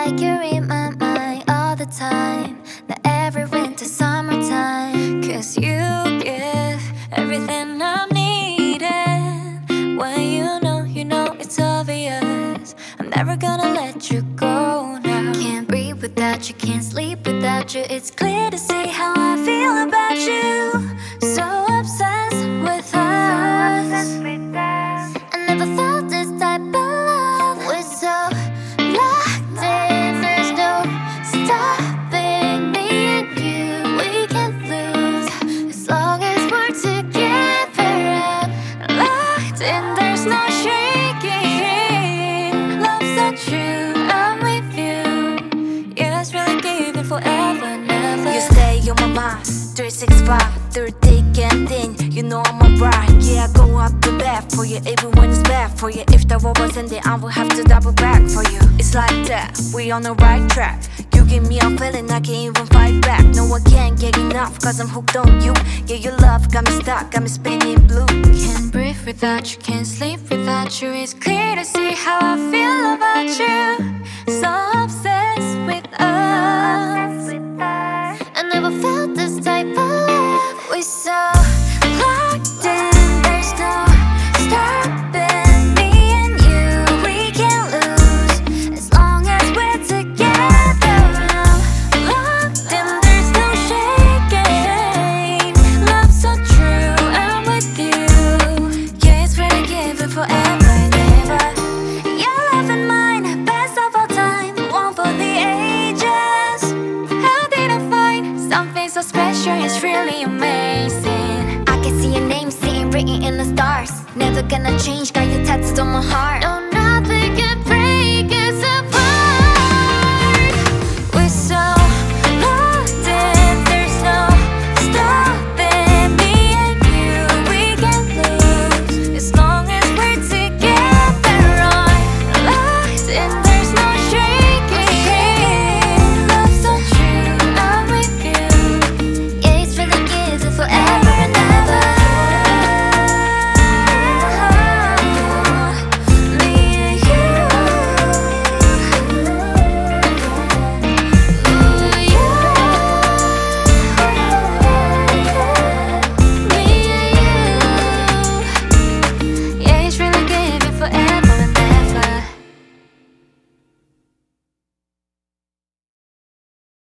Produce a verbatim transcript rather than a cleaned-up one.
like you're in my mind all the time. Not every winter, summertime. Cause you give everything I'm needing. When you know, you know it's obvious. I'm never gonna let you go now. Can't breathe without you, can't sleep without you. It's clear to see how I feel about you. So obsessed with us. I never felt this type of love. We're so locked in, there's no stopping me and you. We can't lose as long as we're together. I'm locked in, there's no shaking. Love's so true, I'm with you. Yeah, it's really giving forever, never. You stay on my mind, three sixty-five, through thick and thin. You know I'm a bride. Yeah, I go up the bat for you, even when it's bad for you. If the war was ending, I will have to double back for you. It's like that, we on the right track. You give me a feeling I can't even fight back. No, I can't get enough, cause I'm hooked on you. Yeah, your love got me stuck, got me spinning blue. Can't breathe without you, can't sleep without you. It's clear to see how I feel about you. So obsessed with us. I never felt this type of love. We're so locked in, there's no stopping me and you. We can't lose as long as we're together. I'm locked in, there's no shaking. Love's so true, I'm with you. Yeah, it's really giving forever and ever. Your love and mine, best of all time, one for the ages. How did I find something so special? It's really amazing. I can see your name sitting written in the stars. Never gonna change, got your tattooed on my heart. No,